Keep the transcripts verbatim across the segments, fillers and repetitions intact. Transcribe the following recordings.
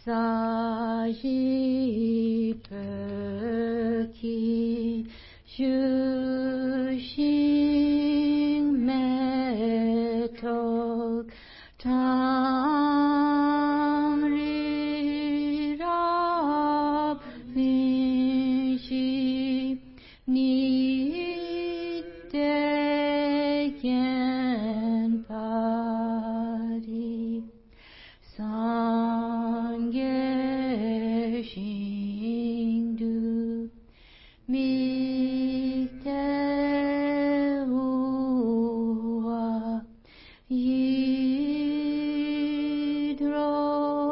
사시퍼키 슈싱메톡 tamrirab vinshi niteken pari sangye shindu mikte uwa yidro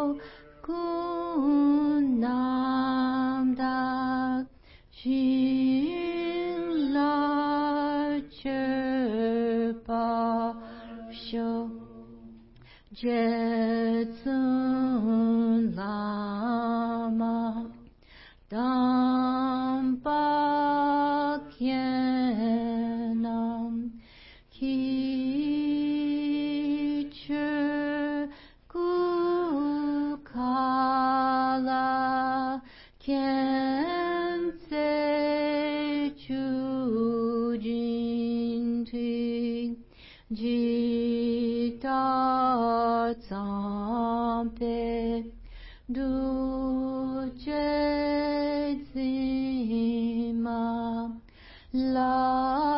kunamdak shinla chepa sho jetsun lama dampakyenam kichur kukala kense chujinti jita tsampe duche zima la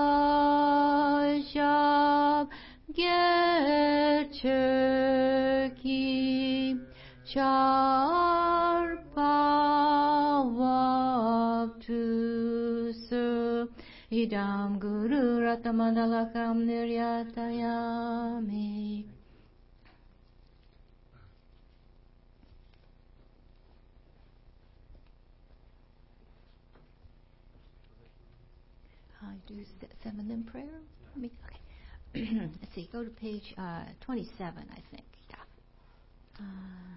shab gecherki char pavaptusu idam guru ratamandalakam niryatayami. I do feminine prayer. Let me, okay. Let's see. Go to page uh, twenty-seven, I think. Yeah. Uh,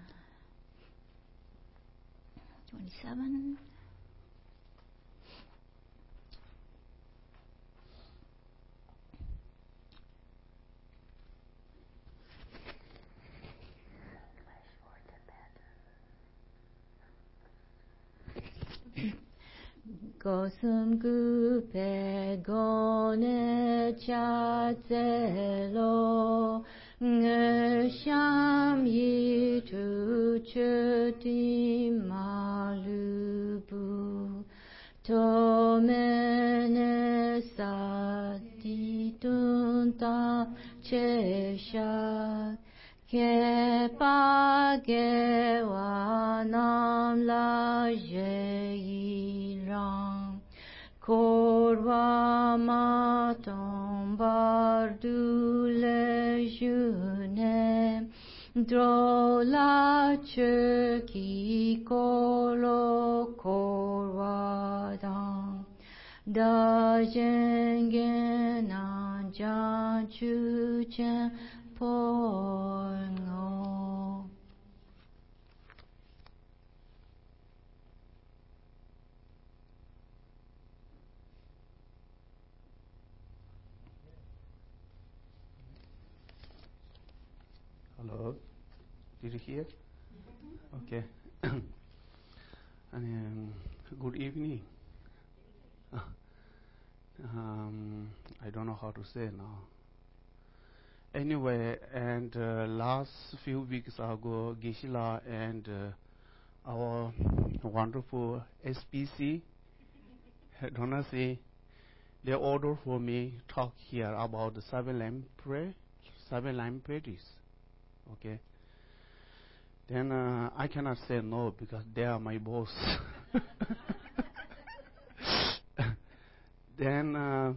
twenty-seven. Gosum gupe gone chatzelo ngesham yitu chuti malubu tomene satitunta cheshat Kepage wanam la jeiram korva matom bardule june drola cheki kolo korvadam da jengen anjan chuchen porno. Hello, did you hear? Mm-hmm. Okay. and, um, good evening. um, I don't know how to say now. Anyway, and uh, last few weeks ago, Gisela and uh, our wonderful S P C, Donasi, they ordered for me talk here about the seven lamp prayer, seven lamp prayers. Okay. Then uh, I cannot say no because they are my boss. then. Uh,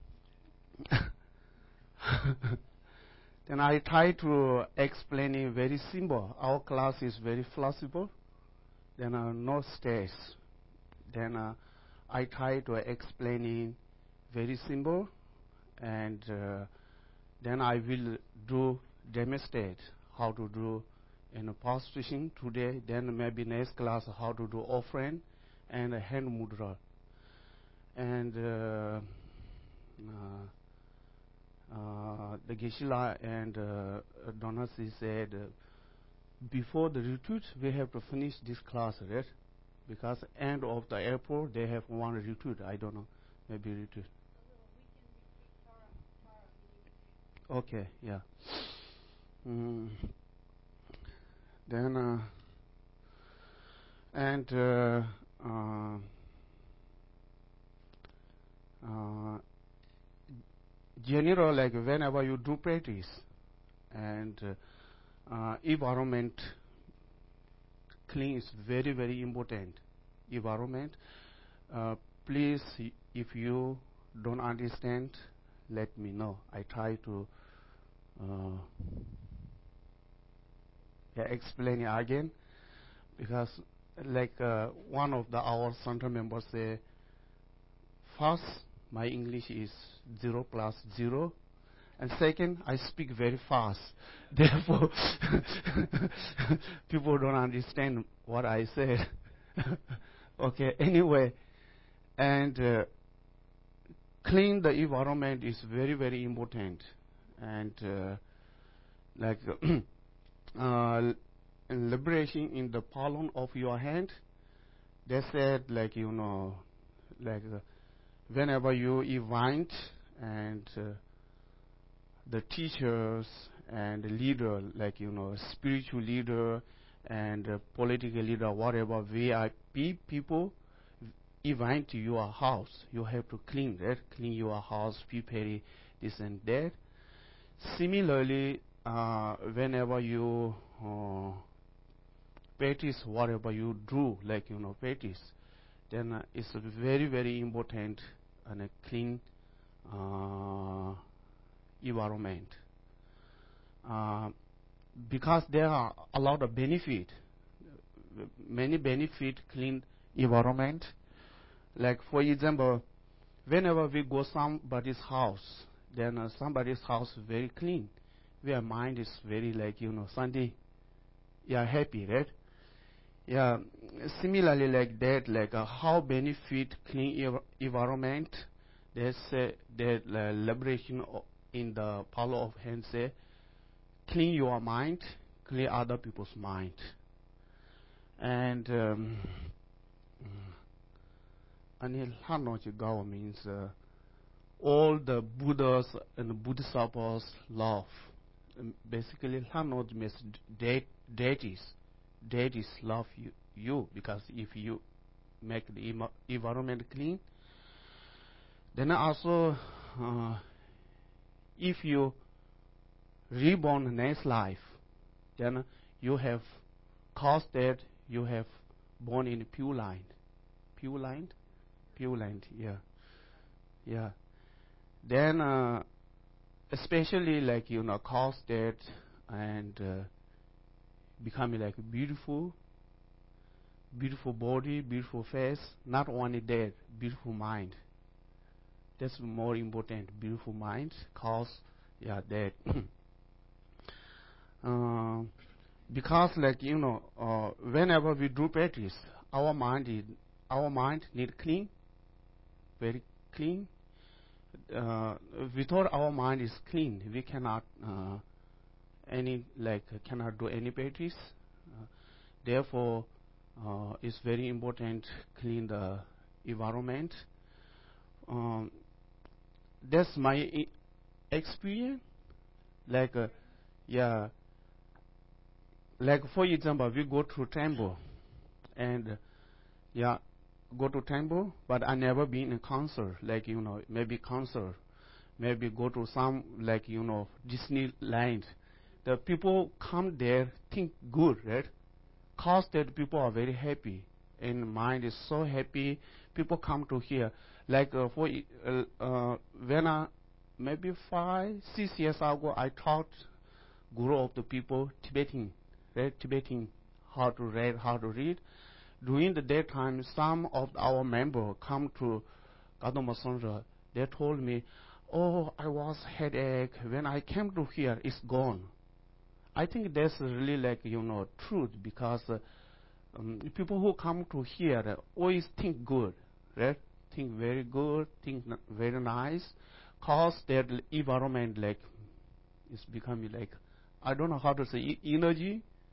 Then I try to explain it very simple. Our class is very flexible. Then uh, no stress. Then uh, I try to explain it very simple, and uh, then I will do demonstrate how to do in a past teaching today. Then maybe next class how to do offering and a hand mudra. And uh, uh, Uh, the Gisela and uh, Donasi said uh, before the retreat, we have to finish this class, right? Because end of the airport, they have one retreat. I don't know, maybe retreat. Okay, yeah. Mm. Then, uh, and uh, uh, uh, general, like whenever you do practice, and uh, uh, environment clean is very, very important. Environment. Uh, please, if you don't understand, let me know. I try to uh, yeah, explain it again, because like uh, one of the our center members say, first, my English is zero plus zero, and second, I speak very fast. Therefore, people don't understand what I said. Okay, anyway, and uh, clean the environment is very, very important. And uh, like uh, liberation in the palm of your hand, they said, like, you know, like uh, whenever you invite and uh, the teachers and the leader, like, you know, spiritual leader and uh, political leader, whatever V I P people invite to your house, you have to clean that, clean your house, prepare this and that. Similarly, uh, whenever you uh, practice whatever you do, like, you know, practice, then uh, it's very, very important and a clean uh, environment. Uh, because there are a lot of benefit, many benefit clean environment. Like, for example, whenever we go somebody's house, then uh, somebody's house is very clean. Their mind is very, like, you know, Sunday, yeah, happy, right? Yeah, similarly like that, like uh, how benefit clean ev- environment, they say that uh, liberation in the power of hand say, clean your mind, clean other people's mind. And um, Anil Hanochigawa means uh, all the Buddhas and Bodhisattvas love. Um, basically, Hanoj means de- deities. Deities love you, you because if you make the em- environment clean, then also uh, if you reborn next life, then you have caused that you have born in pure line. Pure line? Pure line, yeah. Yeah. Then, uh, especially like, you know, cause that and uh, becoming like beautiful, beautiful body, beautiful face, not only that, beautiful mind. That's more important, beautiful mind, cause, yeah, that. uh, because like, you know, uh, whenever we do practice, our mind is, our mind need clean, very clean. Uh, without our mind is clean, we cannot uh, any like cannot do any practice. Uh, therefore, uh, it's very important clean the environment. Um, that's my I- experience. Like, uh, yeah, like for example, we go to temple, and uh, yeah, go to temple, but I never been in concert. Like, you know, maybe concert, maybe go to some like, you know, Disneyland. The people come there think good, right? Cause that people are very happy and mind is so happy. People come to here. Like uh, for uh, uh, when I maybe five six years ago, I taught guru of the people Tibetan, right? Tibetan, how to read, how to read. During the daytime, some of our members come to Kadamba Sangha. They told me, "Oh, I was headache. When I came to here, it's gone." I think that's really like, you know, truth, because uh, um, people who come to here uh, always think good, right? Think very good, think n- very nice, cause their l- environment like is becoming like, I don't know how to say, e- energy,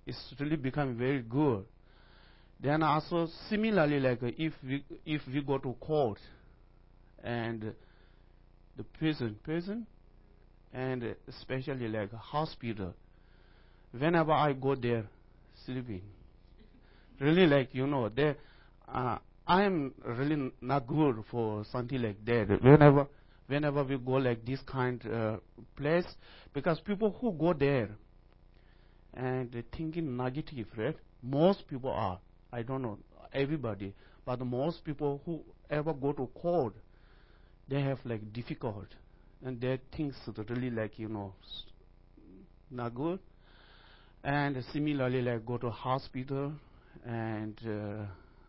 it's really become very good. Then also similarly, like uh, if we if we go to court and the prison, prison, and especially like a hospital, whenever I go there, sleeping, really like you know, there, uh, I am really not good for something like that. Whenever whenever we go like this kind uh, place, because people who go there and they're thinking negative, right? Most people are. I don't know everybody, but most people who ever go to court, they have like difficult, and their things really like you know not good. And similarly, like go to hospital and uh,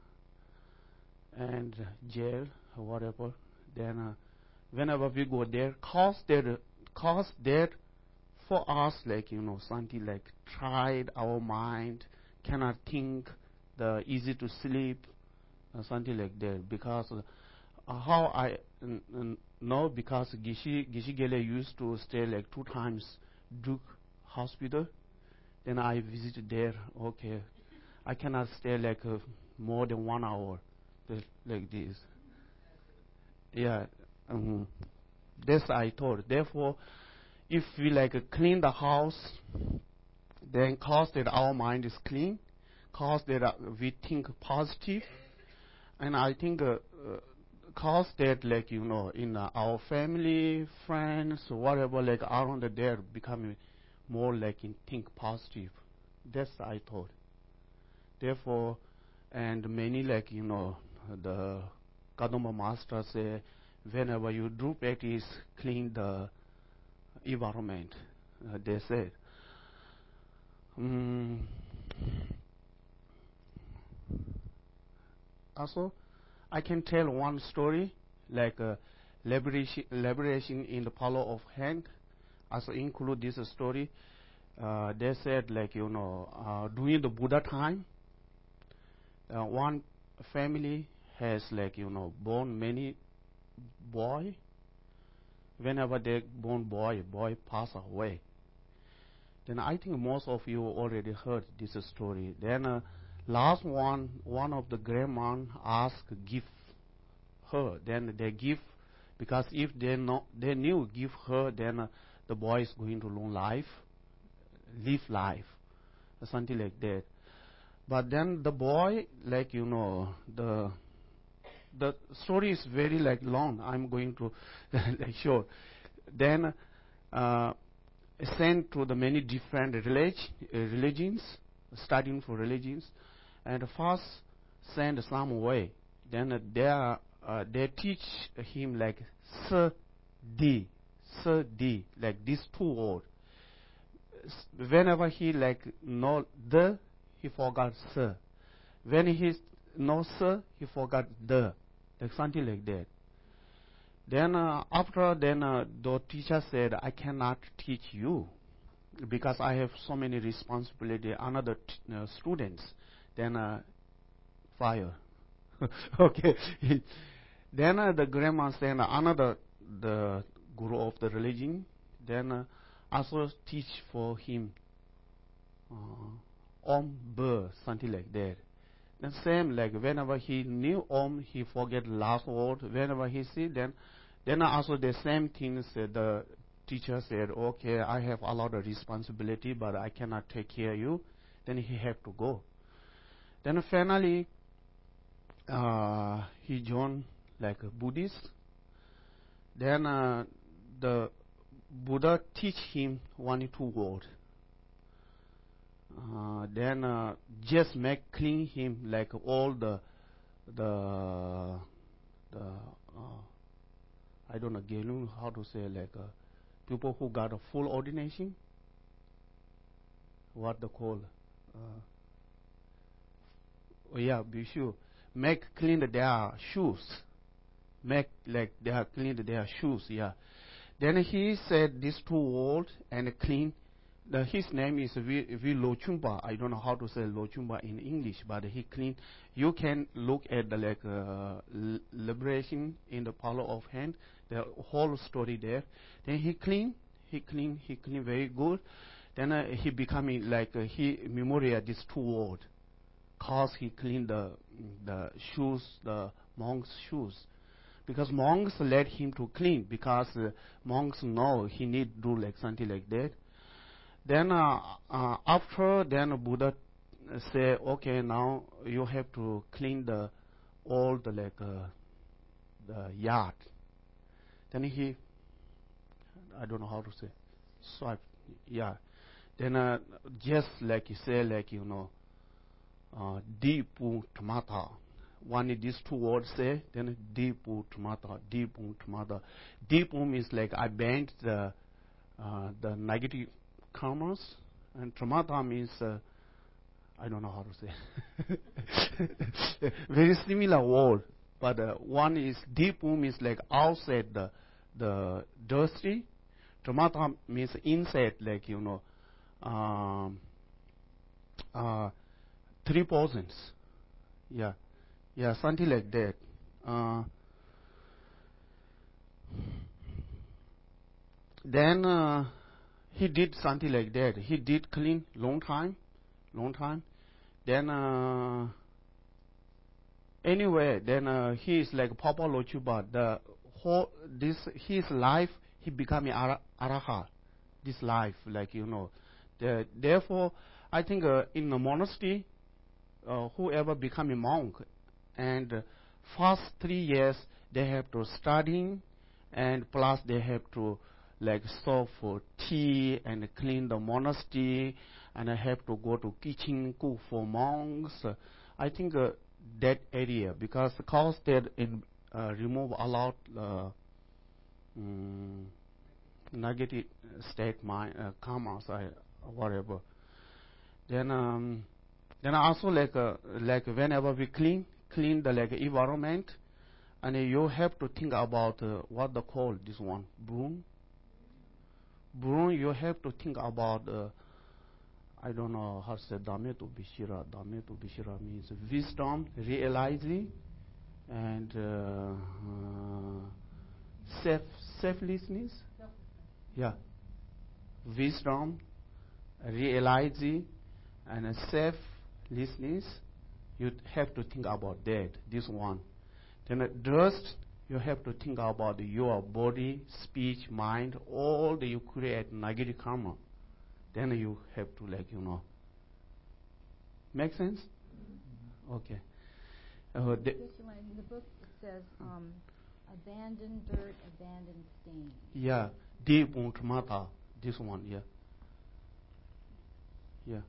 and jail or whatever. Then uh, whenever we go there, cause that cause that for us like you know something like tried our mind cannot think, the easy to sleep, uh, something like that. Because uh, how I n- n- know, because Gishi Gishi Gele used to stay like two times Duke Hospital. Then I visited there. Okay, I cannot stay like uh, more than one hour, th- like this. Yeah, um, that's I thought. Therefore, if we like uh, clean the house, then cause that our mind is clean, cause that uh, we think positive, and I think uh, uh, cause that like you know in uh, our family, friends, whatever like around there becoming more like in think positive. That's I thought. Therefore, and many like you know the Kadamba master say, whenever you do practice, clean the environment. Uh, they said. Mm. Also, I can tell one story like uh, liberation, liberation in the power of hand. Also include this story. Uh, they said like you know uh, during the Buddha time, uh, one family has like you know born many boy. Whenever they born boy, boy pass away. Then I think most of you already heard this story. Then uh, last one, one of the grandma asked give her. Then they give, because if they know they knew give her, then uh, the boy is going to long life, live life, or something like that. But then the boy, like you know, the the story is very like long. I'm going to like short. Then uh, sent to the many different relig- uh, religions, studying for religions, and first send some way. Then uh, they are, uh, they teach him like sir di, sir di, like these two words. S- Whenever he like know the, he forgot sir. When he know sir, he forgot the, like something like that. Then uh, after then uh, the teacher said, I cannot teach you because I have so many responsibility. Another t- uh, students, then uh, fire. Okay. Then uh, the grandma said another the guru of the religion. Then uh, also teach for him uh, Om Bur, something like that. The same like whenever he knew Om, he forget last word. Whenever he see, then then also the same things uh, the teacher said, okay, I have a lot of responsibility, but I cannot take care of you. Then he have to go. Then finally, uh, he joined like a Buddhist. Then uh, the Buddha teach him one two words. Uh, then uh, just make clean him like all the the the uh, I don't know Gelun how to say like uh, people who got a full ordination. What they call? Uh, oh yeah, be sure. Make clean their shoes. Make like they are clean their shoes. Yeah. Then he said these two words and clean. The, his name is V, v Lochumba. I don't know how to say Lochumba in English, but he clean. You can look at the like uh, l- liberation in the power of hand. The whole story there. Then he clean. He clean. He clean very good. Then uh, he becoming like uh, he memorial this two word, cause he cleaned the the shoes, the monks' shoes, because monks let him to clean because uh, monks know he need do like something like that. Then uh, uh, after then Buddha say, okay, now you have to clean the all the like uh, the yard. Then he, I don't know how to say, swipe, yeah. Then uh, just like you say, like you know, uh, dipu tamata. One is these two words say, then dipu tamata, dipu tamata. Dipu means like I banned the uh, the negative karmas, and tamata means uh, I don't know how to say. Very similar word, but uh, one is dipu means like outside the the dirty. Tamata means inside, like you know. Um, uh, three portions, yeah, yeah, something like that. Uh, then uh, he did something like that. He did clean long time, long time. Then uh, anyway, then uh, he is like Papa Lochuba. The whole this his life he became ara- arahat. This life, like you know. The, therefore, I think uh, in the monastery. Uh, whoever become a monk, and uh, first three years they have to study, and plus they have to like serve for tea and clean the monastery, and I have to go to kitchen cook for monks. Uh, I think uh, that area because cause they in uh, remove a lot uh, mm, negative state mind uh, karmas, I, whatever. Then. Um, Then also like uh, like whenever we clean clean the like environment, and uh, you have to think about uh, what they call this one broom. Broom you have to think about uh, I don't know how to say dame to bishira. Dame to bishira means wisdom, realizing, and uh, uh, self selflessness. Yeah, wisdom, realizing, and uh, selflessness. You have to think about that, this one. Then uh, dust, you have to think about your body, speech, mind, all that you create negative karma. Then you have to, like, you know. Make sense? Mm-hmm. Okay. Uh, the, in the book it says, um, abandon dirt, abandon stain. Yeah, deep mata, this one, yeah. Yeah.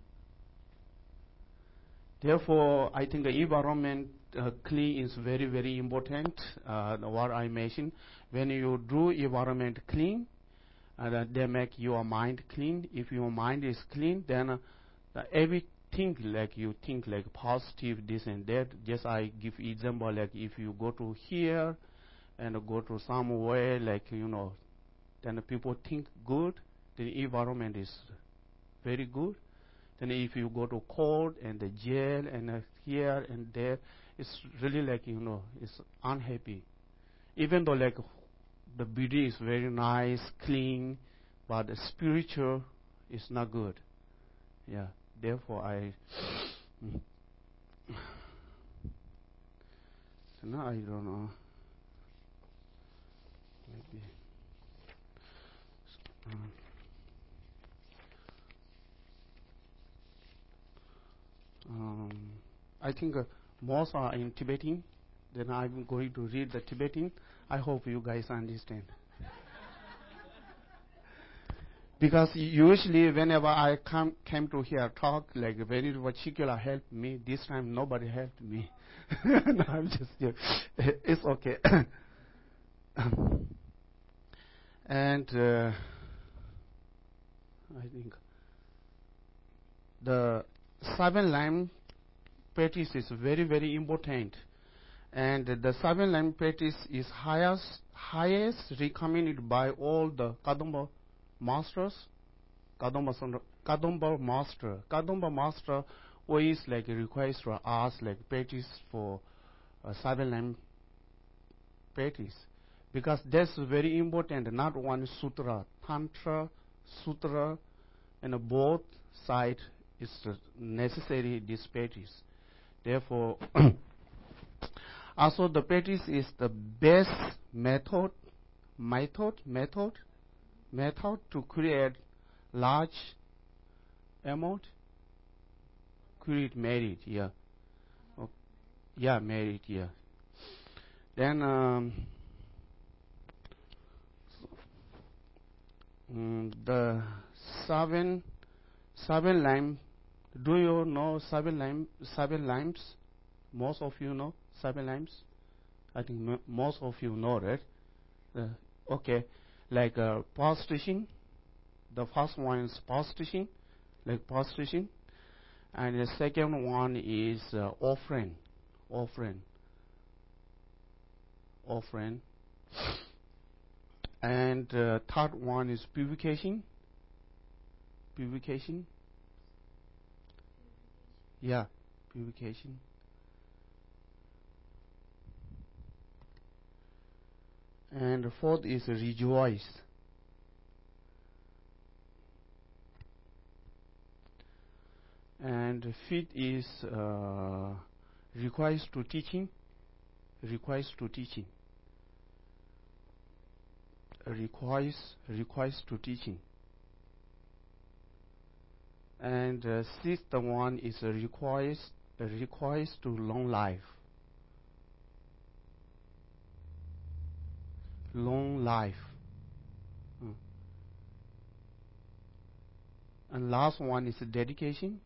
Therefore, I think the environment uh, clean is very, very important. Uh, what I mentioned, when you do environment clean, uh, they make your mind clean. If your mind is clean, then uh, everything like you think like positive, this and that. Just I give example like if you go to here and go to somewhere like you know, then people think good. The environment is very good. Then if you go to court and the jail and uh, here and there, it's really like, you know, it's unhappy. Even though like the body is very nice, clean, but the spiritual is not good. Yeah, therefore I... so now I don't know. Maybe... Um, Um, I think uh, most are in Tibetan. Then I'm going to read the Tibetan. I hope you guys understand. Because usually whenever I come came to here talk, like very particular help me. This time nobody helped me. No, I'm just joking. It's okay. And uh, I think the seven line practice is very, very important. And the seven line practice is highest, highest recommended by all the Kadamba masters. Kadamba, Kadamba master. Kadamba master always like request for us like practice for uh, seven line practice. Because that's very important. Not one sutra, tantra, sutra, and both side is necessary these practice. Therefore, also the practice is the best method, method, method, method to create large amount, create merit, yeah, oh, yeah, merit, yeah. Then um, mm, the seven seven lime. Do you know seven lime? Seven limes. Most of you know seven limes. I think m- most of you know that. Uh, okay, like uh, pulse stitching. The first one is pulse stitching, like pulse stitching, and the second one is uh, offering, offering, offering, and uh, third one is purification, purification. Yeah, purification. And the fourth is rejoice. And the fifth is uh, requires to teaching, requires to teaching, requires requires to teaching. And uh, sixth one is uh, requires uh, requires to long life, long life. Mm. And last one is dedication.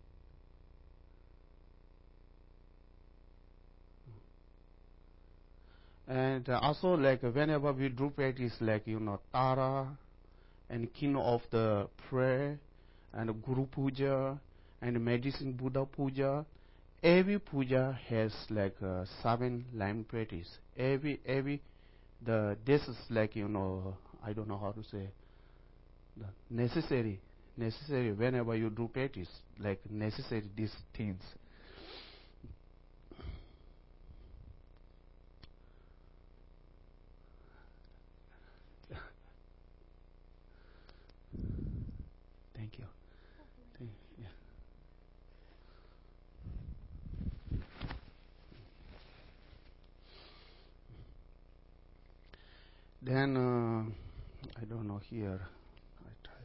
And uh, also, like whenever we do practice, like you know, Tara and king of the prayer and Guru Puja and medicine Buddha Puja, every puja has like uh, seven line practice. Every every the this is like you know I don't know how to say the necessary necessary whenever you do practice like necessary these things. Thank you. Thank, yeah. Then uh, I don't know here. I try.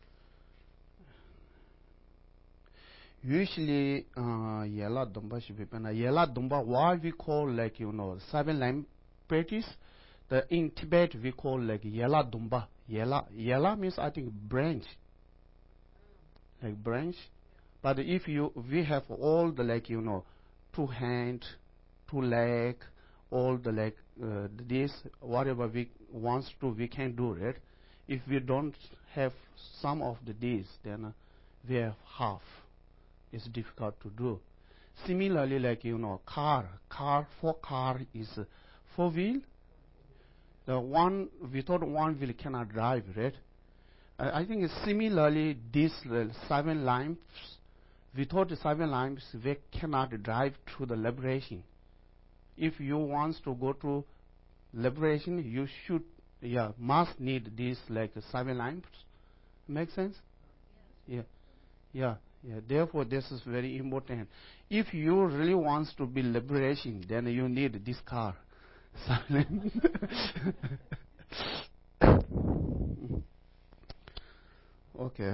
Usually, uh, yella dumba shibipana. Yella dumba, what we call like you know seven line practice. The in Tibet we call like yella dumba. Yella yella means I think branch, like branch. But if you we have all the like you know two hand, two leg, all the like uh, this whatever we wants to we can do it. If we don't have some of the these, then uh, we have half. It's difficult to do. Similarly, like you know, car, car for car is uh, four wheel. The one without one wheel cannot drive, right? Uh, I think it's similarly these uh, seven lamps. Without the seven lamps, we cannot drive to the liberation. If you want to go to liberation, you should, yeah, must need these like seven lamps. Make sense? Yeah, yeah, yeah. Therefore, this is very important. If you really want to be liberation, then you need this car. Silent. Okay.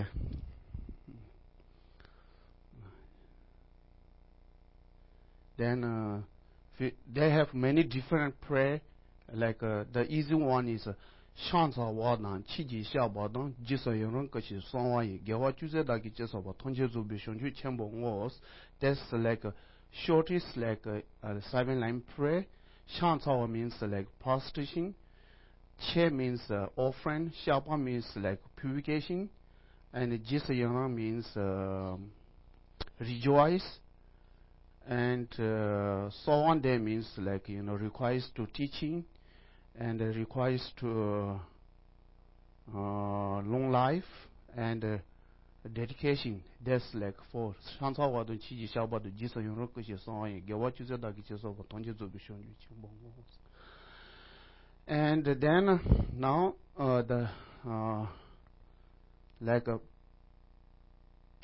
Then uh, fi- they have many different prayer. Like uh, the easy one is 上草瓦当，七级下巴当，即使有人可是双话语，给我就是大概介绍吧，通知组别上去全部我。That's like uh, shortest like uh, uh, seven line prayer. 上草 means like prostration. Che means uh, offering. 下巴 means like purification. And 即使有人 means uh, rejoice. And uh, so on there means like you know requires to teaching and uh, requires to uh, uh, long life and uh, dedication. That's like four. 上草话的七级下巴的几十用人各些商业，给我就是大概介绍个统计做个选举情况。And then uh, now uh, the uh, like uh,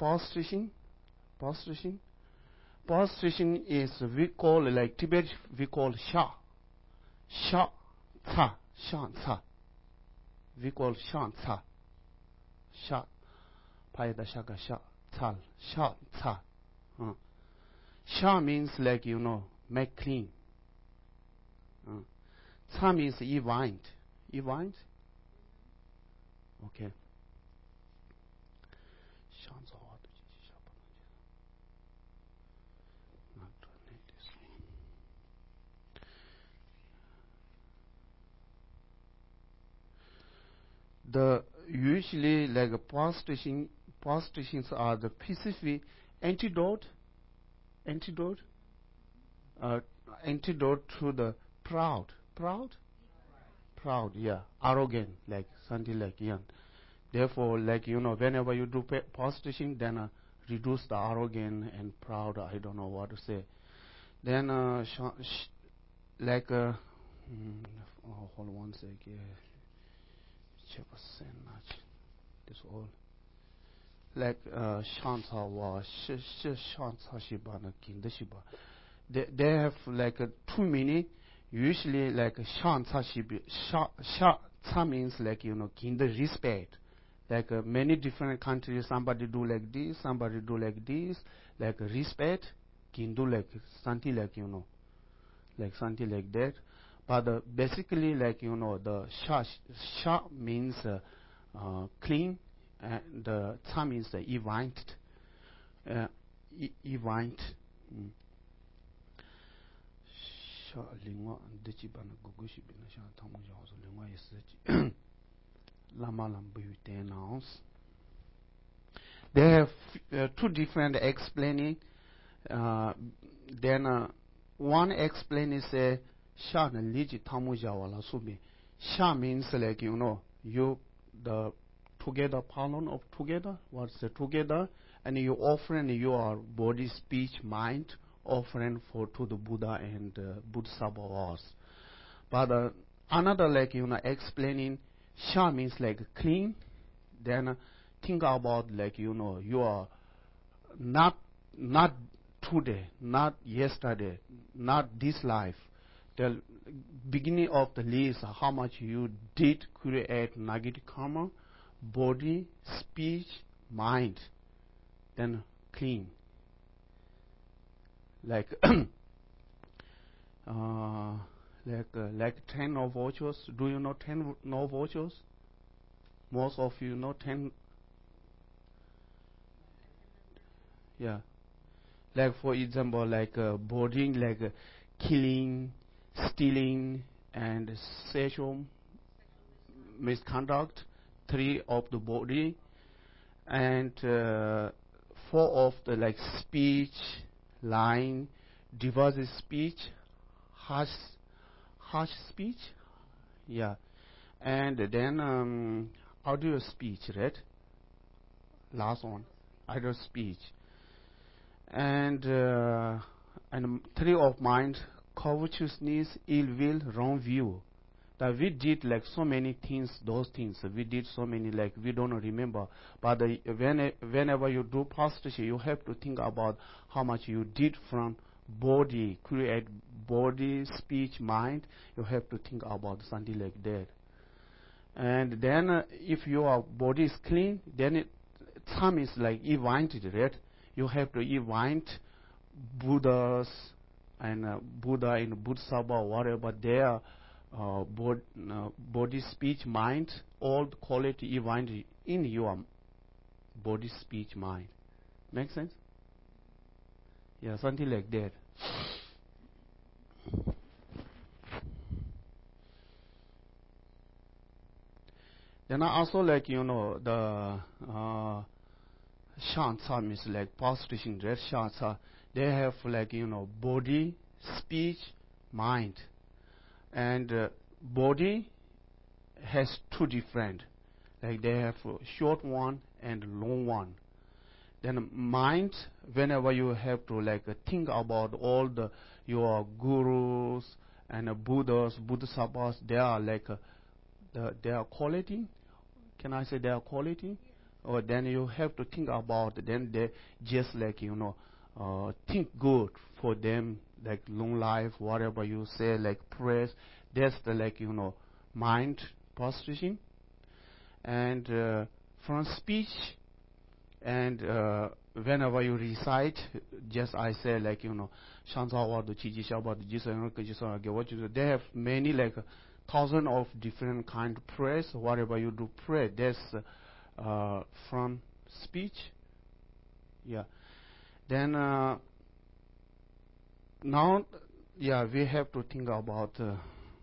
position, position. Position is we call like Tibet we call sha, sha, ca, shan, ca. We call shan, ca, sha, paida shaka sha, ca, sha, ca. Uh. Sha means like you know make clean. Uh. Ca means ewind, ewind. Okay. The usually like position positions are the specific antidote, antidote, uh, antidote to the proud, proud, proud, yeah, arrogant, like something like yeah. Therefore, like you know, whenever you do position, then uh, reduce the arrogant and proud. I don't know what to say. Then uh, sh- sh- like uh, mm, oh, hold on one second. This all like uh, shanta wa sh sh shanta shiba na kinda shiba. They they have like uh, two meaning. Usually like shanta shiba sha sha ta means like you know kinda respect. Like uh, many different countries, somebody do like this, somebody do like this, like uh, respect, kindu like something like you know, like something like that. But uh, basically, like you know, the sha sha means uh, uh, clean, and the ta means the ewind, uh, ewind. Sha lingwa dechi bana gugushi bina sha tamu jaoso lingwa yesechi lama lambu tenans. They have uh, two different explaining. Uh, then uh, one explain is a sha na liji tamu jawala subi. Sha means like you know you the together pardon of together. What's the together? And you offering your body, speech, mind offering for to the Buddha and uh, Bodhisattvas. But uh, another like you know explaining sha means like clean. Then uh, think about like you know you are not not today, not yesterday, not this life. The beginning of the list, how much you did create negative karma, body, speech, mind, then clean. Like uh, like uh, like ten no virtues. Do you know ten no virtues? Most of you know ten. Yeah. Like for example, like uh, boarding, like uh, killing, stealing, and sexual misconduct. Three of the body, and uh, four of the like speech, lying, divisive speech, harsh, harsh speech. Yeah, and then um, audio speech, right? Last one, audio speech. And uh, and three of mind, covetousness, ill will, wrong view. That we did like so many things, those things we did so many like we don't remember. But uh, when, whenever you do posture, you have to think about how much you did from body, create body, speech, mind. You have to think about something like that. And then uh, if your body is clean, then it, time is like ewind, right? You have to ewind Buddhas and uh, Buddha in Bodhisattva, whatever their uh, bod, uh, body, speech, mind, all the quality ewind in your body, speech, mind. Make sense? Yeah, something like that. Then I also like you know the uh, Shanta means like position, right? Shanta, they have like you know body, speech, mind, and uh, body has two different, like they have a short one and long one. Then mind, whenever you have to like uh, think about all the your gurus and uh, Buddhas, Bodhisattvas, they are like uh, the, their quality. Can I say their quality? or then you have to think about, then they just like, you know, uh, think good for them, like long life, whatever you say, like prayers, that's the, like, you know, mind position. And uh, from speech, and uh, whenever you recite, just I say, like, you know, they have many, like, thousand of different kind of prayers. Whatever you do pray, that's uh, from speech. Yeah. Then uh, now, yeah, we have to think about uh,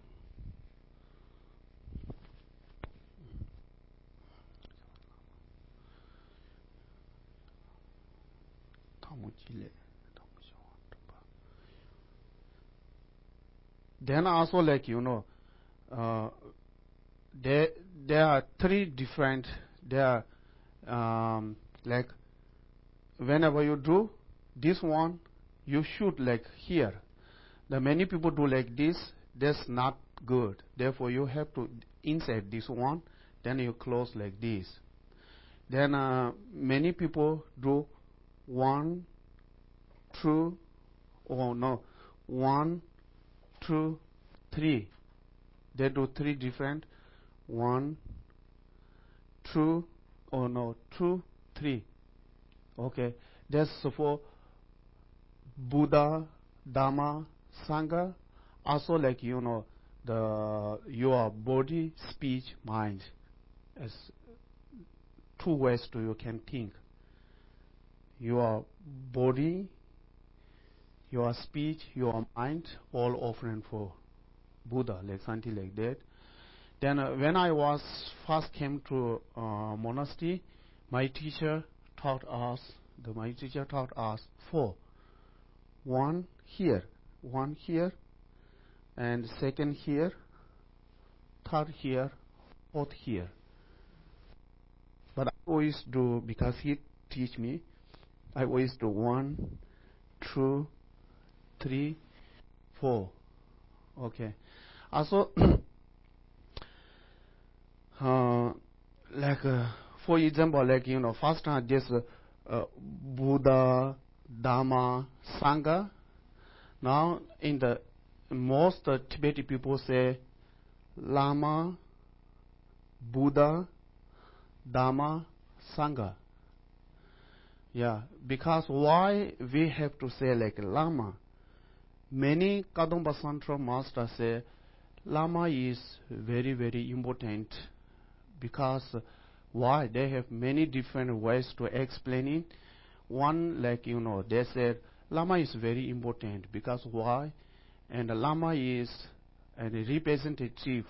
then also, like, you know, uh, there there are three different, there are um, like, whenever you do this one, you should like here. The many people do like this, that's not good. Therefore you have to insert this one, then you close like this. Then uh, many people do one, two, oh no, one, two, three. They do three different, one, two, oh no, two, three. Okay, that's for Buddha, Dhamma, Sangha. Also, like, you know, the your body, speech, mind, as two ways to you can think. Your body, your speech, your mind, all offering for Buddha, like something like that. Then uh, when I was first came to uh, monastery, my teacher taught us, the my teacher taught us four. One here, one here, and second here, third here, fourth here. But I always do, because he teach me, I always do one, two, three, four. Okay. Also, uh, like uh, for example, like, you know, first time this uh, uh, Buddha, Dhamma, Sangha. Now in the most uh, Tibetan people say Lama, Buddha, Dhamma, Sangha. Yeah, because why we have to say like Lama? Many Kadamba Santra masters say Lama is very, very important, because why? They have many different ways to explain it. One, like, you know, they said Lama is very important because why? And the Lama is a representative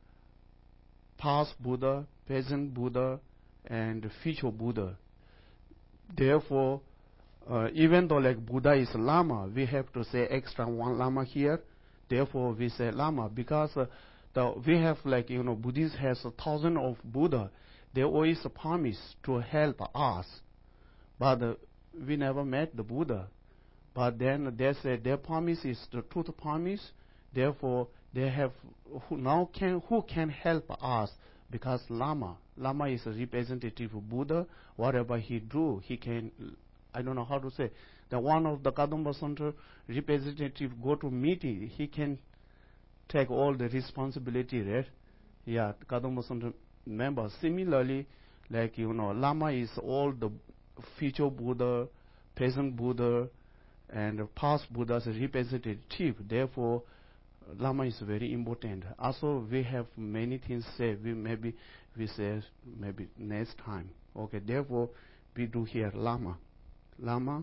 past Buddha, present Buddha, and future Buddha. Therefore, uh, even though like Buddha is Lama, we have to say extra one Lama here. Therefore, we say Lama because uh, the, we have, like, you know, Buddhists has a thousand of Buddha. They always promise to help us, but uh, we never met the Buddha. But then they say their promise is the truth promise. Therefore, they have who now can who can help us, because Lama Lama is a representative of Buddha. Whatever he do, he can. I don't know how to say. The one of the Kadamba Center representative go to meeting, he can take all the responsibility, right? Yeah, Kadamba Center member. Similarly, like, you know, Lama is all the future Buddha, present Buddha, and past Buddha's representative. Therefore, Lama is very important. Also, we have many things to say. We maybe we say maybe next time. Okay. Therefore, we do here Lama, Lama,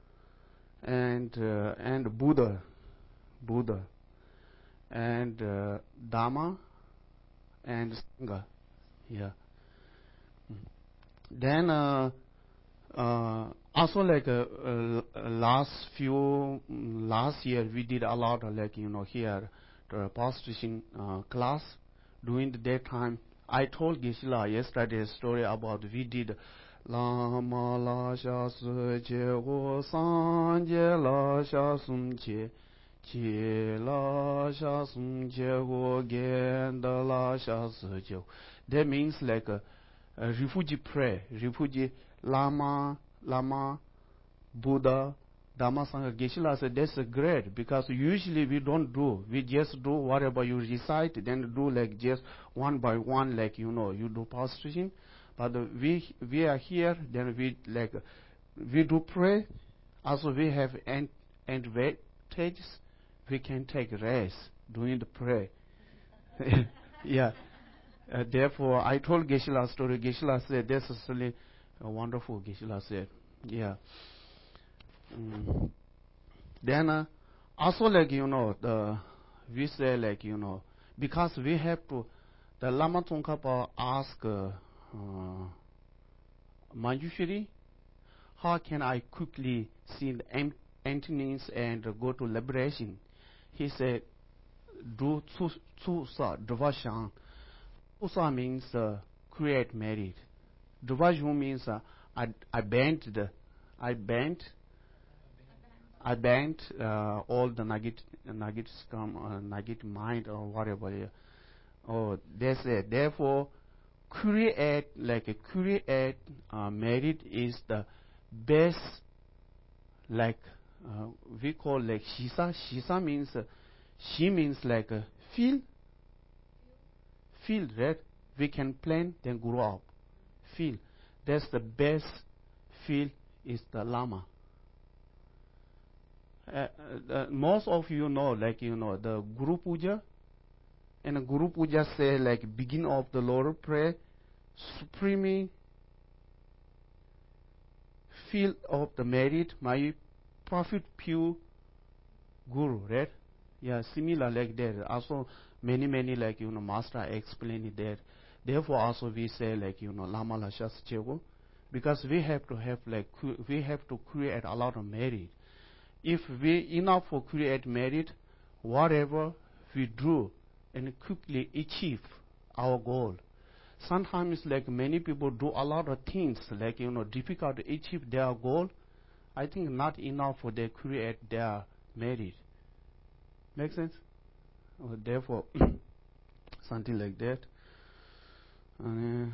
and uh, and Buddha, Buddha, and uh, Dhamma, and Sangha. Yeah. Then uh, uh, also, like uh, uh, last few last year we did a lot of, like, you know, here the post teaching uh, class. During the daytime, I told Gisela yesterday a story about we did Lama la sha su je wo san je la sha sum je je la sha sum je wo gen da la sha su je. That means like uh, uh, refugee pray, refugee Lama, Lama, Buddha, Dhamma Sangha, Geshe-la said that's uh, great because usually we don't do. We just do whatever you recite, then do like just one by one, like you know, you do prostration. But uh, we we are here, then we like we do pray. Also we have and advantages. We can take rest doing the prayer. Yeah. Uh, therefore, I told Geshe-la story. Geshe-la said, "This is really uh, wonderful." Geshe-la said, "Yeah." Mm. Then uh, also like you know, the we say like you know, because we have to. The Lama Tsongkhapa asked uh, uh, Manjushri, "How can I quickly see the em- emptiness and uh, go to liberation?" He said, "Do tsusa dvashan." Usa means uh, create merit. Dvajhu means uh, I, I bent the, I bent, I bent uh, all the nugget, nuggets come, uh, nugget mind or whatever. Yeah. Oh, that's it. Therefore, create like a create uh, merit is the best. Like uh, we call like shisa. Shisa means uh, she means like uh, feel. Feel, right? We can plan, then grow up. Feel. That's the best feel is the Lama. Uh, uh, most of you know, like you know, the Guru Puja. And the Guru Puja say like begin of the Lord prayer, supreme feel of the merit, my prophet pure Guru, right? Yeah, similar like that. Also, many, many like, you know, master explain it there. Therefore, also we say like, you know, Lama Lashas Chego. Because we have to have like, we have to create a lot of merit. If we enough for create merit, whatever we do and quickly achieve our goal. Sometimes like many people do a lot of things like, you know, difficult to achieve their goal. I think not enough for they create their merit. Make sense? Uh, therefore, something like that. And,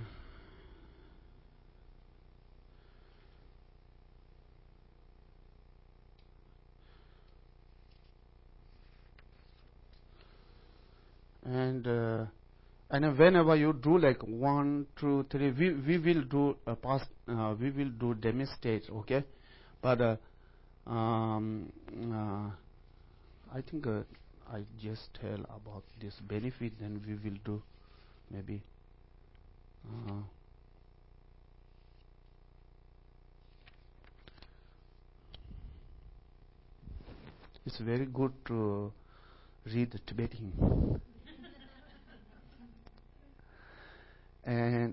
uh, and uh, and uh, whenever you do like one, two, three, we we will do a past. Uh, we will do demonstrate, okay? But uh, um, uh, I think uh, I just tell about this benefit, then we will do maybe. Uh, it's very good to read the Tibetan. And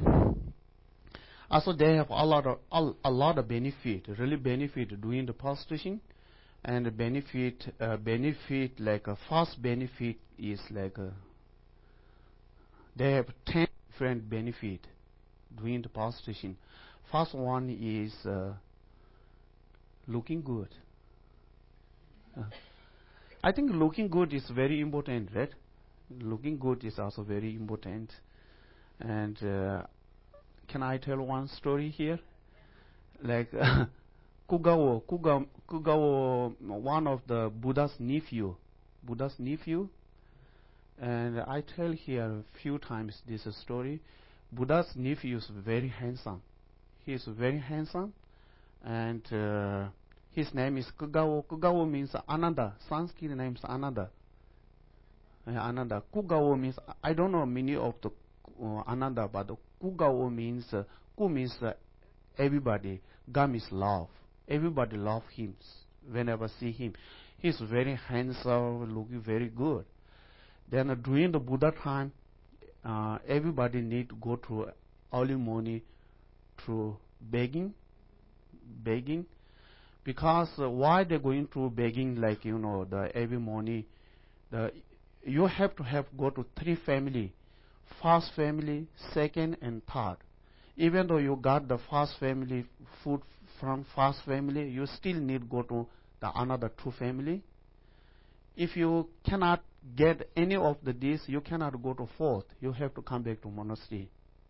also they have a lot of a, a lot of benefit, really benefit doing the prostration, and the benefit uh, benefit like a first benefit is like a, they have ten different benefit doing the prostration. First one is uh, looking good. Uh, I think looking good is very important, right? Looking good is also very important. And uh, can I tell one story here? Like Kugawo, Kuga, Kugawo, one of the Buddha's nephew, Buddha's nephew, and I tell here a few times this story. Buddha's nephew is very handsome. He is very handsome, and uh, his name is Kugawo. Kugawo means Ananda. Sanskrit name is Ananda. Uh, Ananda. Kugawo means, I don't know meaning of the uh, Ananda, but Kugawo means, uh, Ku means uh, everybody. Ga means love. Everybody love him whenever see him. He's very handsome, looking very good. Then uh, during the Buddha time, uh, everybody need to go to early morning to begging, begging. Because uh, why they're going to begging like, you know, the every morning, the you have to have go to three family, first family, second and third. Even though you got the first family food from first family, you still need go to the another two family. If you cannot get any of the this, you cannot go to fourth. You have to come back to monastery.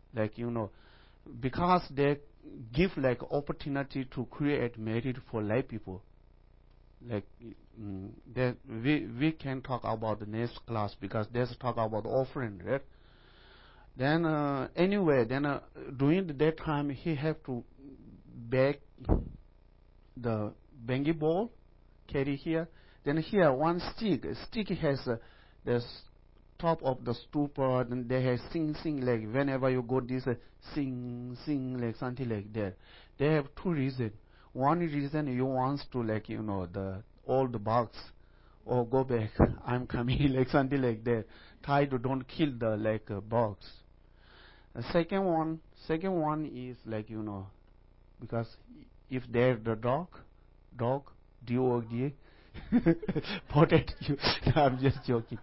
like, you know, because they give like opportunity to create merit for lay people. Like, mm, that we we can talk about the next class because there's talk about offering, right? Then uh, anyway, then uh, during that time he have to bag the bangy ball, carry here. Then here one stick. Stick has uh, the top of the stupor. Then they have sing sing like whenever you go this uh, sing sing like something like that. They have two reasons. One reason you want to like you know the all the bugs or go back. I'm coming like something like that. Try to don't kill the like uh, bugs. The second one, second one is like you know, because if there's the dog, dog, D O G, protect you. I'm just joking.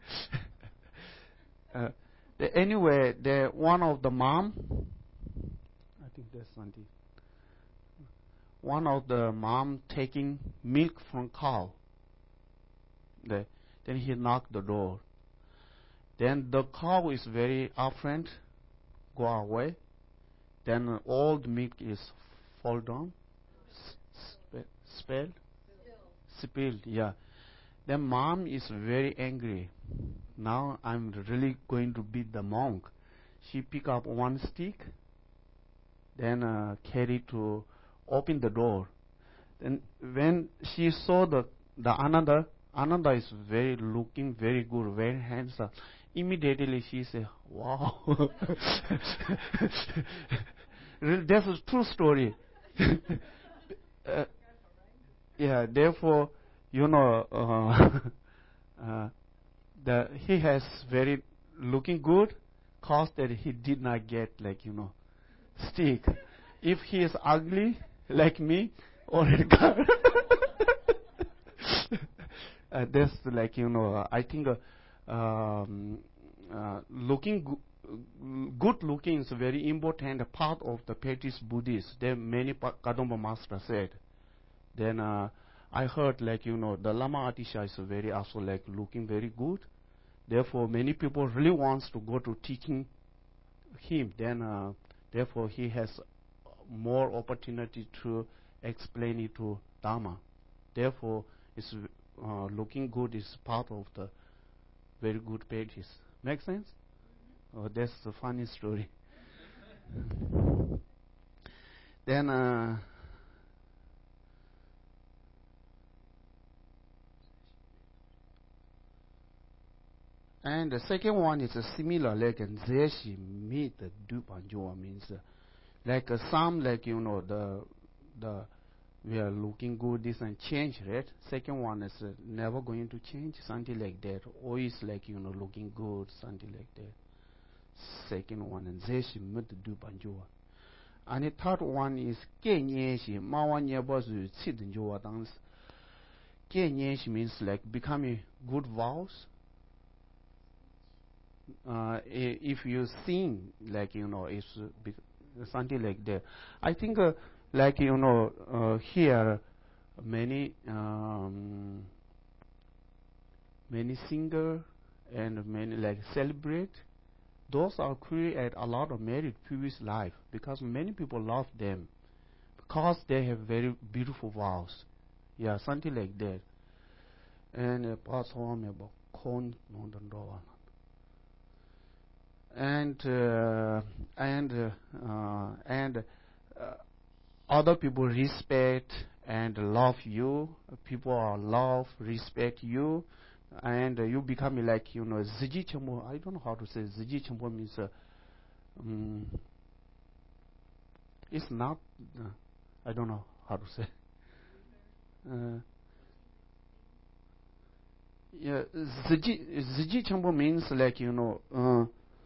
uh, the, anyway, the one of the mom, I think that's something. One of the mom taking milk from cow. The, then he knocked the door. Then the cow is very upfront, go away. Then all the milk is fall down, sp- spilled, spilled. Yeah. Then mom is very angry. Now I'm really going to beat the monk. She pick up one stick, then uh, carry to open the door. Then when she saw the the another another is very looking very good, very handsome. Immediately she said, "Wow." That's a true story. uh, yeah, therefore, you know, uh, uh, the, he has very looking good, cause that he did not get like, you know, stick. If he is ugly, like me, already got. uh, that's like, you know, I think uh, um, uh, looking good. Good looking is a very important part of the practice Buddhist. There many Kadamba master said. Then uh, I heard like you know the Lama Atisha is very also like looking very good. Therefore many people really wants to go to teaching him. Then uh, therefore he has more opportunity to explain it to Dharma. Therefore it's uh, looking good is part of the very good practice. Make sense? Oh, that's a funny story. Then, uh, and the second one is a similar, like a zeshi meet the dupanjua means uh, like uh, some like you know the the we are looking good this and change, right? Second one is uh, never going to change, something like that. Always like you know looking good, something like that. Second one and zeshi meet the dupanjua. And the third one is kenyeshi mawanya bazu chidenjua dance. Kenyeshi means like becoming good vows. Uh, if you sing like you know it's uh, something like that. I think uh, like you know uh, here many um, many singer and many like celebrate. Those are create a lot of merit previous life because many people love them because they have very beautiful vows. Yeah, something like that. And pass on about con and uh, and uh, uh, and uh, other people respect and love you. People are love, respect you, and uh, you become like you know ziji chambo. I don't know how to say ziji chambo means. Uh, um, it's not. Uh, I don't know how to say. Uh, yeah, ziji ziji chambo means like you know. Uh,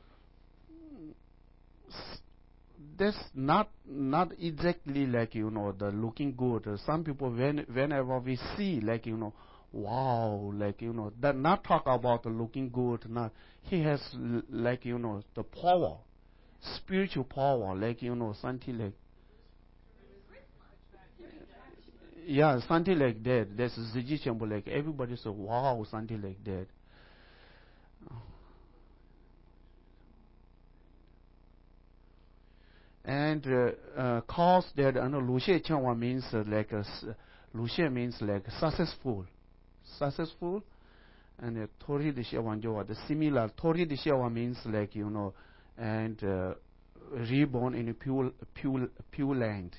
that's not not exactly like you know the looking good. Uh, some people when whenever we see like you know wow like you know that not talk about the looking good. Not he has l- like you know the power, spiritual power like you know something like yeah something like that. That's Ziji Chambo like everybody say wow something like that. And uh, uh, cause that uh, Lu Xie Qianhua means uh, like uh, Lu Xie means like successful, successful, and uh, Tori de Xiawan Jiwa the similar. Tori de Xiawan means like you know, and uh, reborn in a pure, pure, pure land.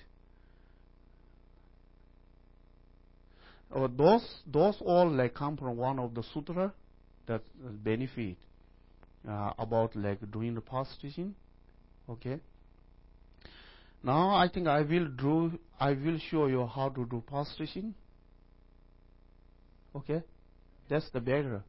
Uh, those those all like come from one of the sutra that uh, benefit uh, about like doing the path teaching. Okay. Now I think I will do. I will show you how to do path teaching. Okay, that's the better.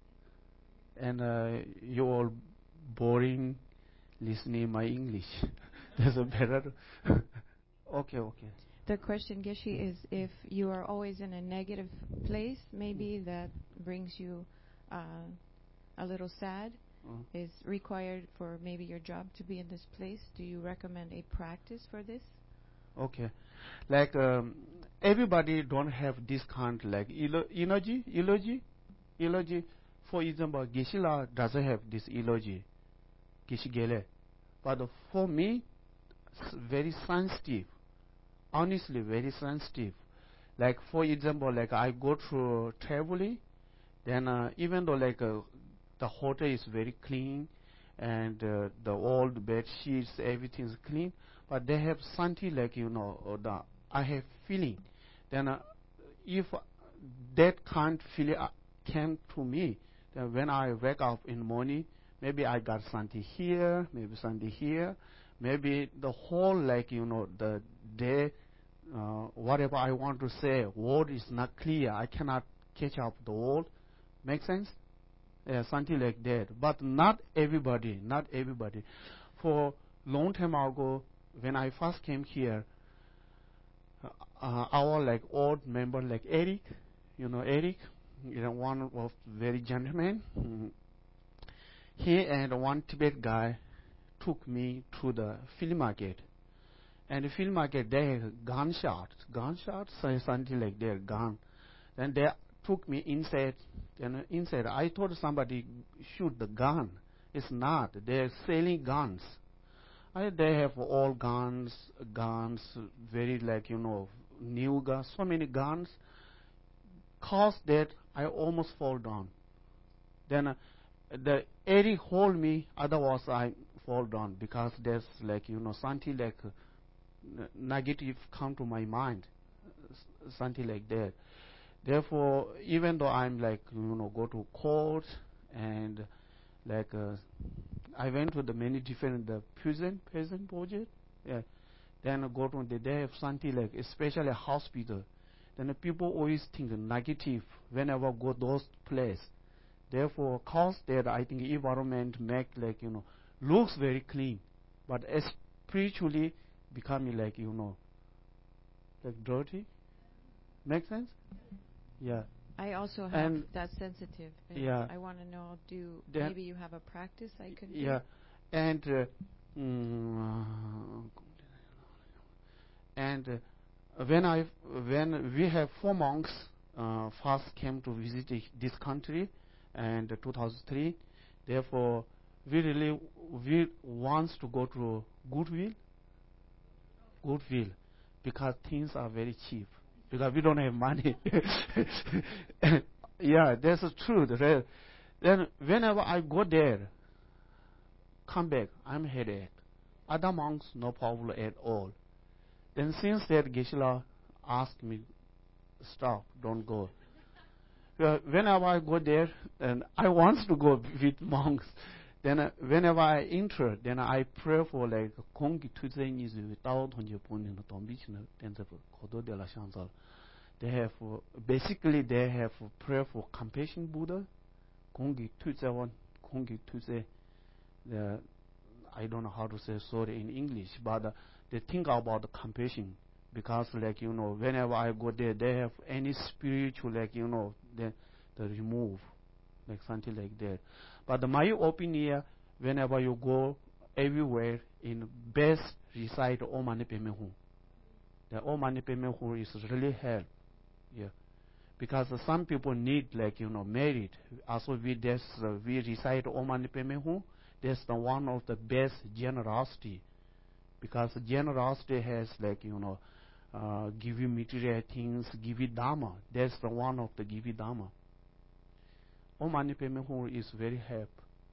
And uh, you all boring listening my English. That's a better. Okay, okay. The question, Geshe, is if you are always in a negative place, maybe that brings you uh, a little sad, Mm. is required for maybe your job to be in this place. Do you recommend a practice for this? Okay, like um, everybody don't have this kind like elo- energy, eulogy, eulogy. For example, Geshe-la doesn't have this eulogy, Geshe-gele. But for me, it's very sensitive. Honestly, very sensitive. Like for example, like I go through traveling, then uh, even though like uh, the hotel is very clean and uh, the old bed sheets, everything is clean, but they have something like you know, or the I have feeling. Then uh, if that kind feeling uh, came to me, then when I wake up in the morning, maybe I got something here, maybe something here, maybe the whole like you know the day. Uh, whatever I want to say, word is not clear. I cannot catch up the word. Make sense? Yeah, something like that. But not everybody. Not everybody. For long time ago, when I first came here, uh, uh, our like old member like Eric, you know Eric, you know one of very gentleman. Mm. He and one Tibet guy took me to the field market. And the field market, they have gunshots, gunshots, so something like that, gun. Then they took me inside, and inside I told somebody, shoot the gun. It's not. They're selling guns. I, they have all guns, guns, very like, you know, new guns, so many guns. Cause that I almost fall down. Then uh, the Eric hold me, otherwise I fall down because there's like, you know, something like uh, negative come to my mind, something like that. Therefore, even though I'm like you know go to court and like uh, I went to the many different the prison prison project, yeah. Then I go to the they have something like especially a hospital. Then the people always think negative whenever go those place. Therefore, cause that I think environment make like you know looks very clean, but spiritually becoming like you know like dirty. Make sense? Yeah. I also have And that sensitive. And yeah. I want to know, do Then maybe you have a practice I could do? yeah, and uh, mm, and uh, when I when we have four monks uh, first came to visit this country, and uh, two thousand three. Therefore, we really we wants to go to Goodwill. Goodwill, because things are very cheap. Because we don't have money. Yeah, that's the truth. Right? Then whenever I go there, come back, I'm headache. Other monks, no problem at all. Then since that, Geshe-la asked me, stop, don't go. Well, whenever I go there, and I want to go with monks. Then uh, whenever I enter, then I pray for like Kongi Tuzen is without Honjapun in the They have uh, basically they have prayer for compassion Buddha. Kongi Tuzen Kongi Tuzen. I don't know how to say sorry in English, but uh, they think about the compassion because like you know whenever I go there, they have any spiritual like you know they they remove like something like that. But my opinion, whenever you go everywhere, in best recite Om Mani Padme Hum. The Om Mani Padme Hum is really help, yeah. Because uh, some people need like you know merit. Also we this uh, we recite Om Mani Padme Hum. That's the one of the best generosity. because generosity has like, you know, uh, give you material things, give you dharma. That's the one of the give you dharma. Om Mani Padme Hum is very help.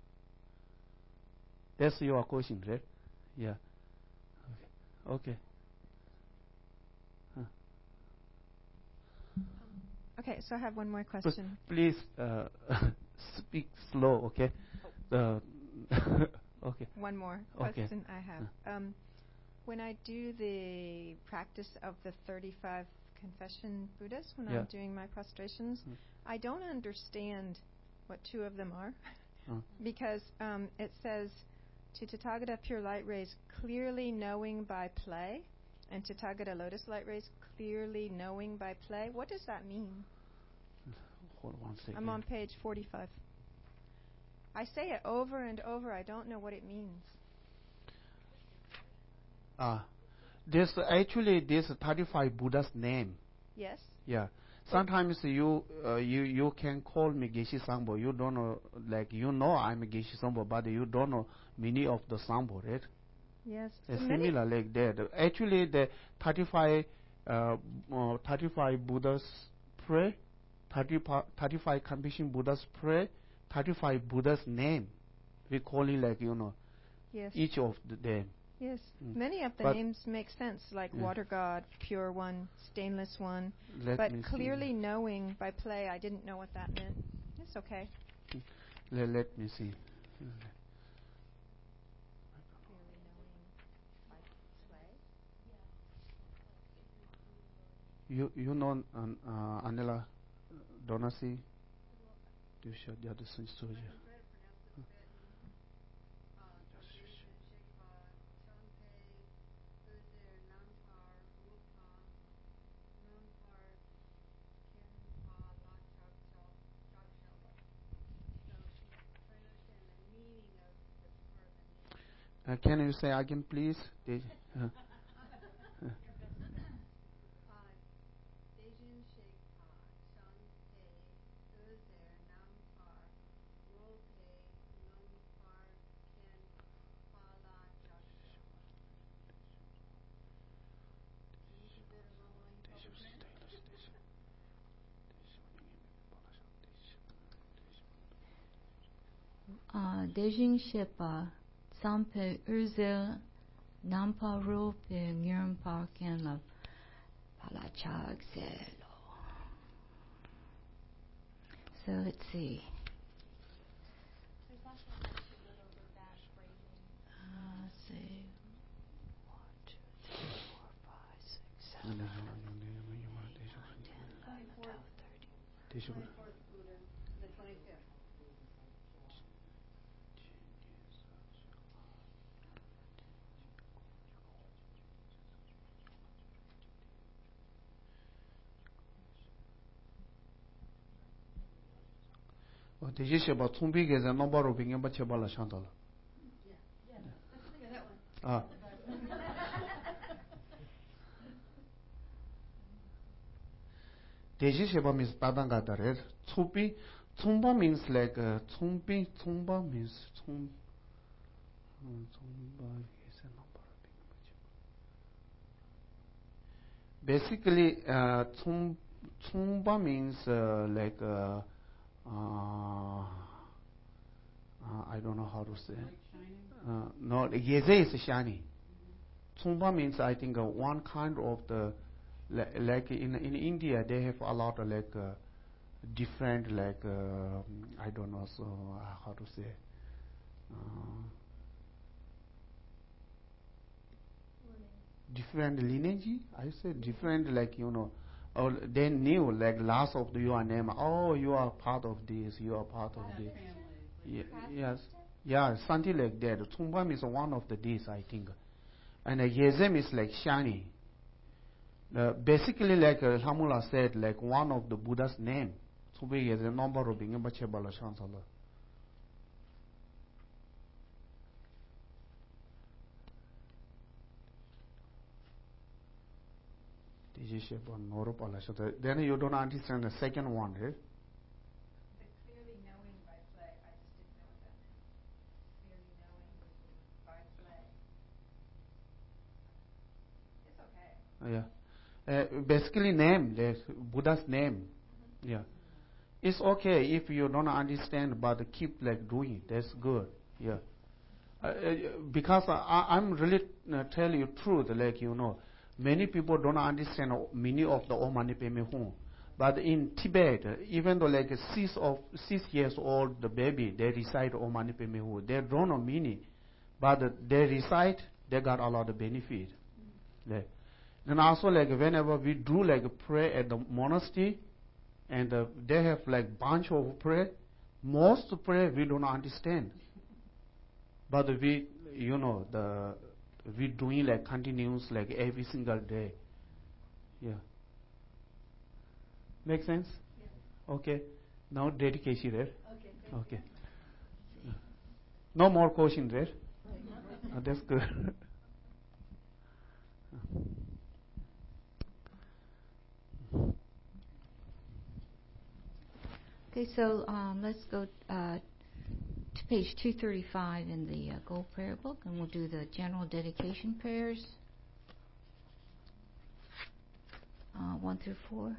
That's your question, right? Yeah. Okay. Okay. Huh. Okay, so I have one more P- question. Please uh, speak slow, okay? Uh, okay. One more Okay. question I have. Um, when I do the practice of the thirty-five confession Buddhas, when Yeah. I'm doing my prostrations, Mm. I don't understand what two of them are Uh, because um, it says to Tathagata pure light rays clearly knowing by play, and Tathagata lotus light rays clearly knowing by play. What does that mean? hold one second. I'm on page forty-five. I say it over and over. I don't know what it means. Uh, this actually this thirty-five Buddha's name. Yes? Yeah. Sometimes you uh, you you can call me Geshe Sangpo. You don't know, like you know I'm a Geshe Sangpo, but you don't know many of the Sangpo, right? Yes. It's So many- similar like that. Actually, the thirty-five uh, uh, thirty-five Buddhas pray, thirty-five, thirty-five Confucian Buddhas pray, thirty-five Buddhas name. We call it like you know Yes. each of the them. Yes. Mm. Many of the But- names make sense, like Yeah. Water God, Pure One, Stainless One. Let but me clearly see. knowing by play, I didn't know what that meant. It's okay. Let, let me see. Clearly knowing by play? You you know um, uh, Anela Donasi? Do you share the other story? Uh, can you say again, please? Did, uh, uh, uh, Dejing Shepa, Sampe Urzel, Nampa Rupe, Nguyen Park, and La Palachag Zelo. So let's see. Uh, let's see. One, two, three, four, five, six, seven, eight, nine, ten, eleven, twelve, thirteen. 어, 대시셔봐 총비계에서 넘버로 빙연바 쳐발라 샹달라. 아. 대시셔봐 means 따당가다래. 총비 총바 means like uh, 총비 총바 means 총 음, 총바계에서 넘버로 빙연바 쳐발라. Basically, uh, 총 총바 means uh, like uh, uh, uh, I don't know how to say. Uh, no, yeze is shiny. Tsumba means I think uh, one kind of the like, like in in India they have a lot of like uh, different like uh, I don't know so uh, how to say. Uh, different lineage. I say different like you know. Or they knew like last of the, your name. Oh, you are part of this. You are part of this. Ye- yes. Yeah, something like that. Tsumba is one of the days, I think. And uh, Yezem is like shiny. Uh, basically, like uh, Hamula said, like one of the Buddha's name. Tsumba Yezem number of being a bachelor chancellor. Then you don't understand the second one, right? The clearly knowing by play, I just didn't know what that meant. Clearly knowing by play. Yeah. Uh, basically name, like Buddha's name. Yeah. It's okay if you don't understand, but keep like doing it. That's good. Yeah. Uh, uh, because I, I'm really uh, tell you truth, like you know, many people don't understand many of the Om Mani Padme Hum. But in Tibet, uh, even though like a six of six years old the baby, they recite Om Mani Padme Hum. They don't know meaning, but uh, they recite, they got a lot of benefit. Like, and also like whenever we do like pray at the monastery, and uh, they have like bunch of prayer, most prayer we don't understand, but we, you know, the we doing like continuous like every single day. Yeah. Make sense? Yeah. Okay. Now dedication, right? Okay. Okay. No more question, right? Oh, that's good. Okay, so um, let's go uh, to page two thirty-five in the uh, Gold Prayer Book, and we'll do the general dedication prayers, uh, one through four.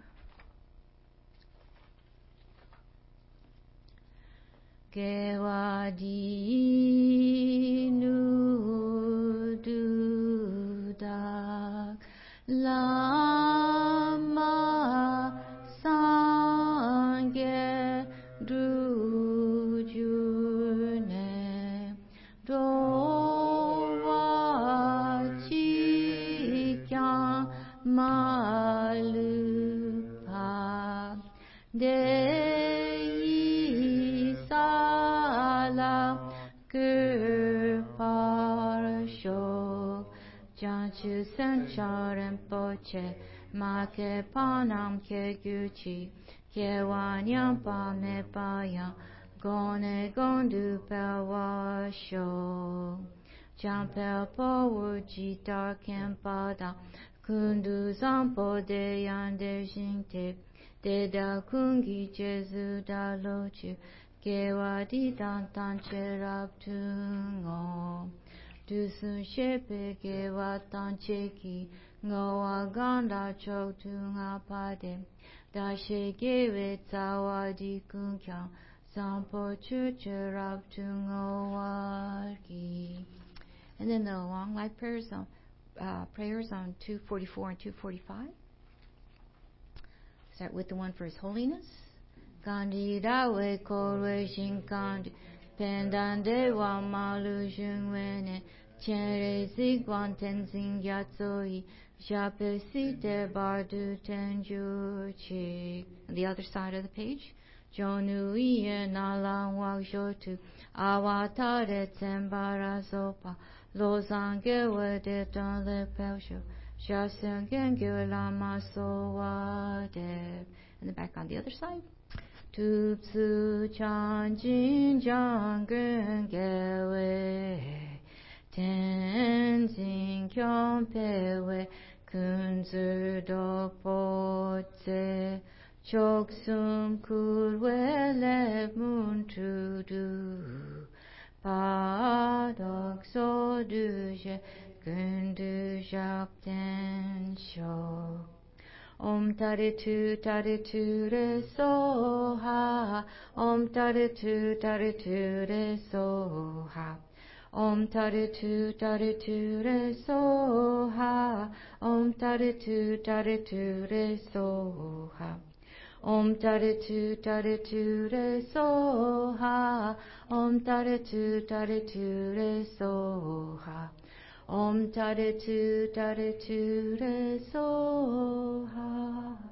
Gewa di nu du dak lama sangye du june do wa chi kya malu pa de Janchu Sancharan Poche Make Panam Ke Guchi Ke Wanyam Pa Me Paya Gone Gondu Pewasho Jampel Po Wuji Darken Pada Kundu Zampo De Yande Jinte De Da Kungi Jesu Da Lochu Ke Wadi Dan Tanche Raptungo Du sun shepe ke watan cheki ngoa ganda chok tu nga pade da sheke we tawa di kun kyang sampo chu cherab tu ngoa ki. And then the long life prayers on uh, prayers on two forty-four and two forty-five. Start with the one for His Holiness. Gandhi da we korwe shinkandi Pendande wa malu jungwene chere zigwan tenzing yatsoi jape site bardu tenju chi. The other side of the page. Jonu iye nalang wak jotu awatare tembara sopa lozange wede don le pelsho jasengenge lama soade. And then back on the other side. Tu tsu chan jin jang gun ge wei ten jing kyong pe wei kun zu do po tse chok sum kur wei le mun tu du pa dok so du je kun du jap ten shok. Om tare tu tare tu re so ha. Om tare tu tare tu re so ha. Om tare tu tare tu re so ha. Om tare tu tare tu re so ha. Om tare tu tare tu re so ha. Om tare tu tare tu re so ha. Om tare tu tare tu re so ha.